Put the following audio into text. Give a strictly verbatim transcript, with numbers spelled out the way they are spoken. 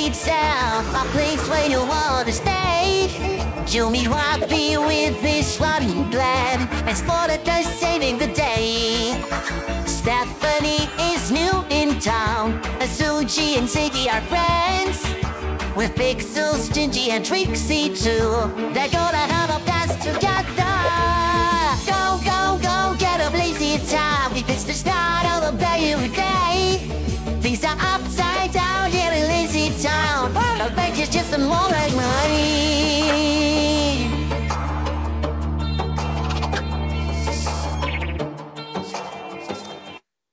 lazy town, a place where you wanna stay. You'll meet Rocky with this one plan, and Sportacus saving the day. Stephanie is new in town, Suji and Ziggy are friends. With Pixel, Stingy, and Trixie too, they're gonna have a blast together. Go, go, go, get a lazy town. It's the start of a brand new day. Things are upside down here in lazy town. The bank is just a moment.